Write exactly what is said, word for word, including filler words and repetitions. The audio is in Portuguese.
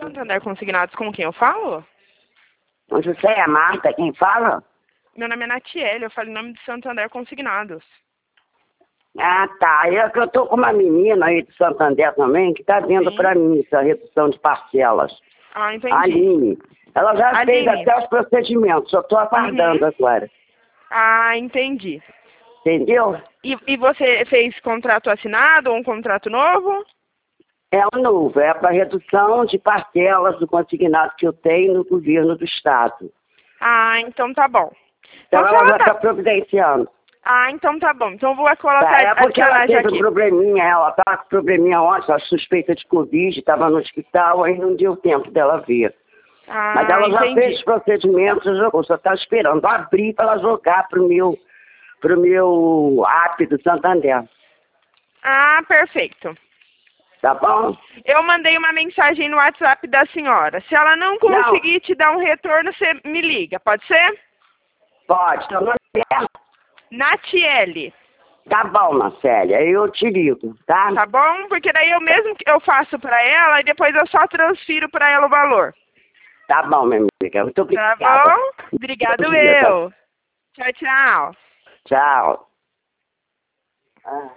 Santander Consignados, com quem eu falo? José é a Marta, quem fala? Meu nome é Natiele, eu falo em nome de Santander Consignados. Ah, tá. Eu, eu tô com uma menina aí de Santander também, que tá vindo Sim. pra mim essa redução de parcelas. Ah, entendi. A Aline. Ela já Aline. fez até os procedimentos, só tô aguardando Uhum. agora. Ah, entendi. Entendeu? E, e você fez contrato assinado ou um contrato novo? É o novo, é para redução de parcelas do consignado que eu tenho no governo do Estado. Ah, então tá bom. Então, Então, se ela ela já está tá... providenciando. Ah, então tá bom. Então eu vou colocar, Tá, é porque ela adicionar já teve um aqui. probleminha, ela estava com probleminha ontem, ela suspeita de Covid, estava no hospital, aí não deu tempo dela ver. Ah, Mas ela já entendi. fez os procedimentos, já jogou, só está esperando abrir para ela jogar para o meu, pro meu app do Santander. Ah, perfeito. Tá bom? Eu mandei uma mensagem no WhatsApp da senhora. Se ela não conseguir Não. te dar um retorno, você me liga, pode ser? Pode, tá no Natiele. Tá bom, Marcélia, eu te ligo, tá? Tá bom? Porque daí eu mesmo que eu faço pra ela e depois eu só transfiro pra ela o valor. Tá bom, minha amiga, muito Tá obrigada. bom? Obrigado Bom dia, tá? eu. Tchau, tchau. Tchau. Ah.